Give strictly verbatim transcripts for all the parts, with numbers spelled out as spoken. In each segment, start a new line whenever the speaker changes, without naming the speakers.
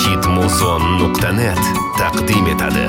hit muson nuqta net taqdim etadi.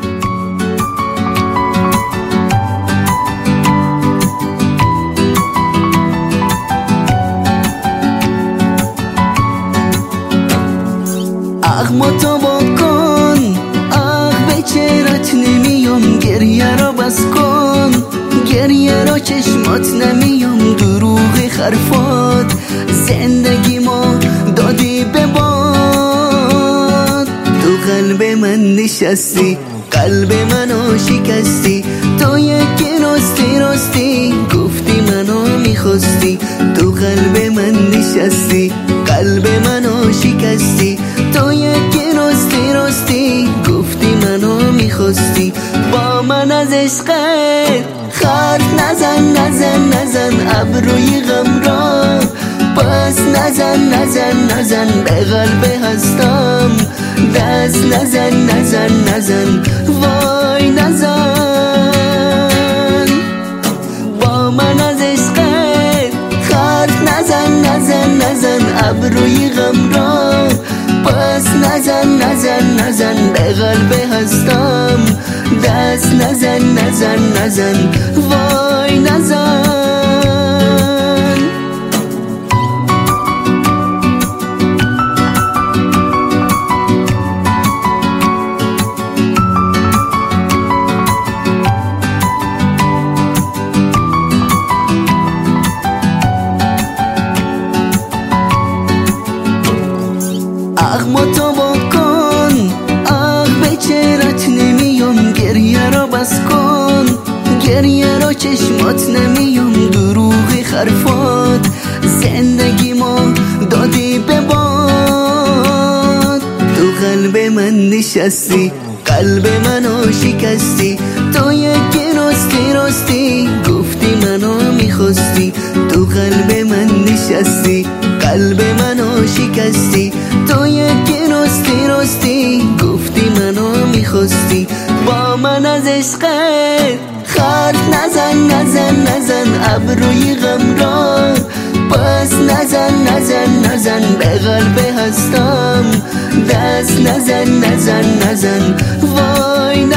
آخ متابا کن، آخ به چهرت نمیام، گریه را بس کن، گریه را چشمات نمیام، دروغ حرفات زندگی ما دادی به باد. تو قلب من نشستی، قلب منو شکستی، تو یکی راستی راستی گفتی منو میخواستی. تو قلب من نشستی، قلب منو شکستی، تو یکی راستی راستی گفتی منو میخواستی. با من از عشقت حرف نزن نزن نزن ابروی غم را، پس نزن نزن نزن به قلب هستم دست نزن نزن نزن وای نزن. با من از عشقت حرف نزن نزن نزن ابروی غم را، پس نزن نزن نزن به قلب هستم دست نزن نزن نزن وای نزن. آخ متابا کن، آخ به چهرت نمیام، گریه را بس کن، گریه را چشمات نمیام، دروغ حرفات زندگی ما دادی به باد. تو قلب من نشستی، قلب منو شکستی، تو یکی راستی راستی گفتی منو میخواستی. تو قلب من نشستی، قلب منو شکستی، تو یکی راستی راستی گفتی منو میخواستی. با من از عشقت حرف نزن نزن نزن ابروی غم را، پس نزن نزن نزن به قلب هستم دست نزن نزن نزن وای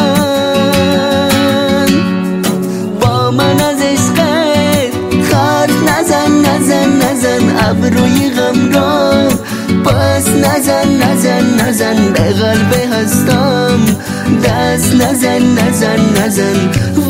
نزن. با من از عشقت حرف نزن نزن نزن ابروی غم را، پس نزن نزن نزن به قلب هستم دست نزن نزن نزن